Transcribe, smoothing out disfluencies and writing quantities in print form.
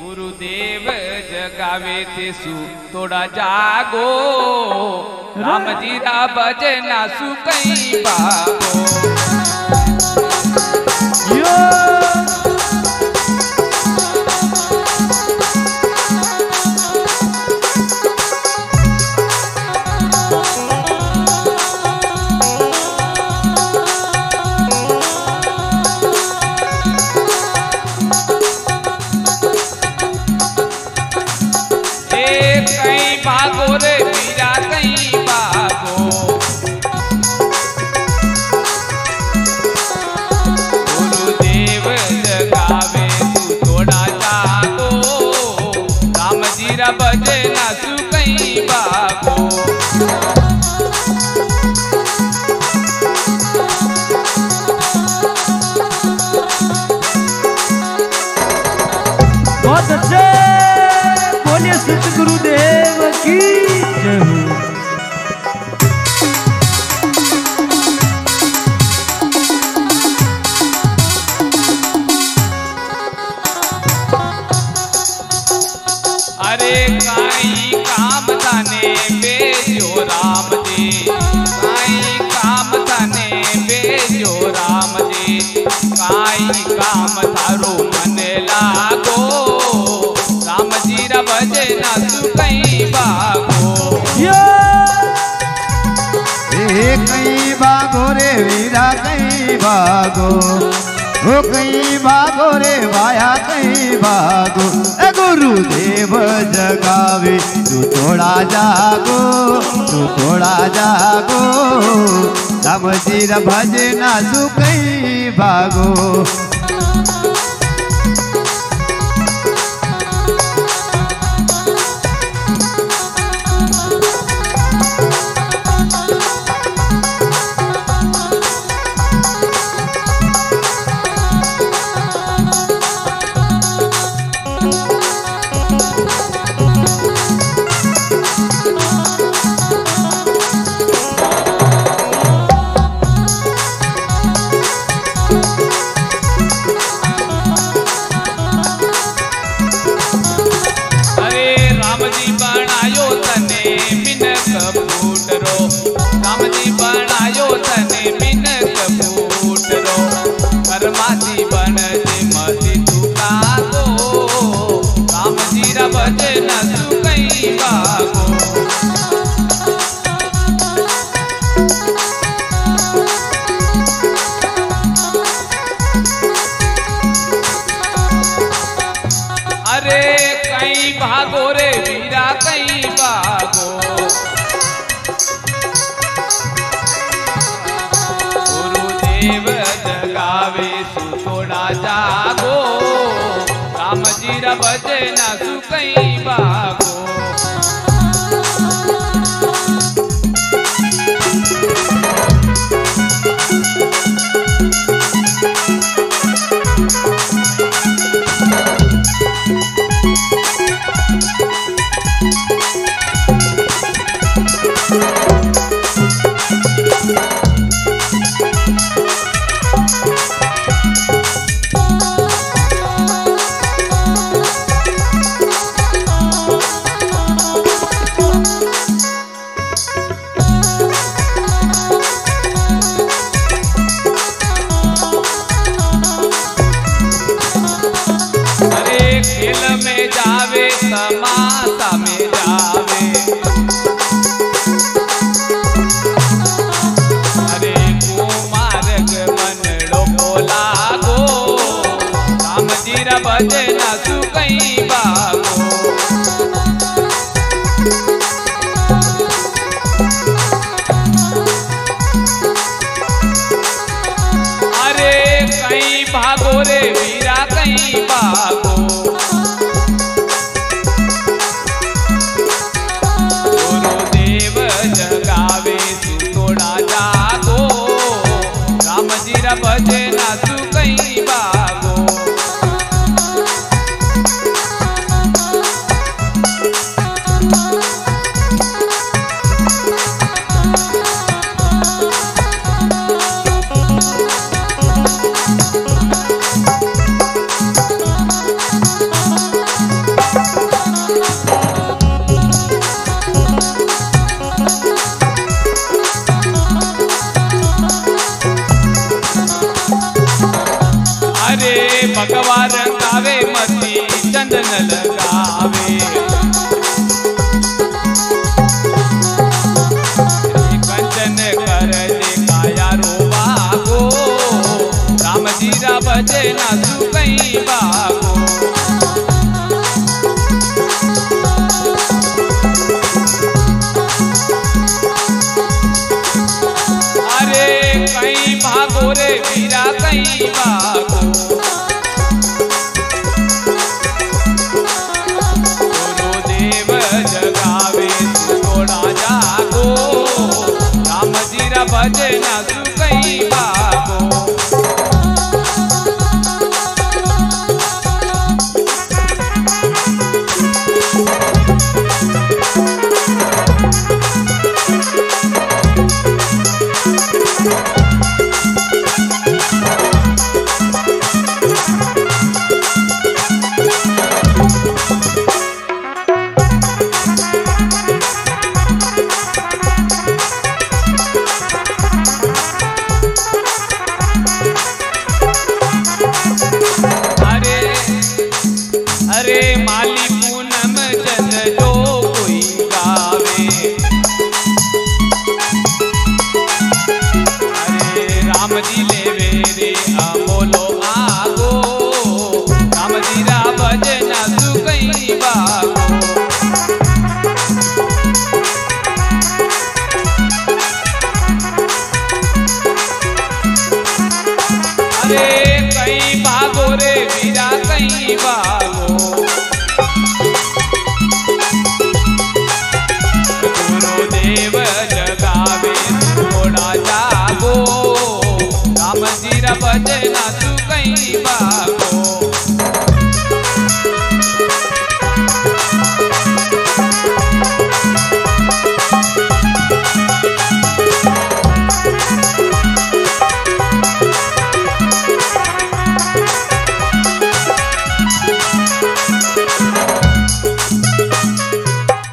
गुरुदेव जगावे ते सु थोड़ा जागो, राम जी रा भजना सु कई बागो। भागो रे वीरा कहीं भागो, गुरुदेव जगावे तू थोड़ा जागो, राम जी रा भजना सु कहीं भागो। बहुत अच्छे बोलिए सत गुरुदेव की जय हो। अरे काई काम थाने बेजो राम जी, काई काम थाने बेजो राम जी, काई काम थारो मन लागो, राम जी रा भजना सु कई भागो। कहीं भागो रे वीरा कहीं भागो, ओ कहीं भागो रे भाया कहीं भागो। गुरुदेव जगावे तू थोड़ा जागो, तू थोड़ा जागो, राम जी रा भजना सु कहीं भागो। राम जी बनायो तने मिनक फूटरो, राम जी बनायो तने मिनक फूटरो, कर्माती बन जे मति तुका गो, राम जी रा भजना सु कई भागो। अरे कहीं भागो रे वीरा कहीं भागो, गुरुदेव जगावे सु थोड़ा जागो, राम जी रा भजना सु कई भागो। खेल में जावे तमाशा में जावे, अरे कुमारग मनड़ो बोला गो, राम जी रा भजना सु कई भागो। अरे कहीं भागो रे वीरा कहीं भागो, जगावे तू थोड़ा जागो, राम जी रा भजना सु कई भागो। लगावे मती चंदन लगावे कंचन कर काया रो बागो राम जी रा भजे ना सुकई बागो अरे कई भागो रे वीरा कई भागो गुरुदेव जगावे थोड़ा जागो राम जी रा भजे ना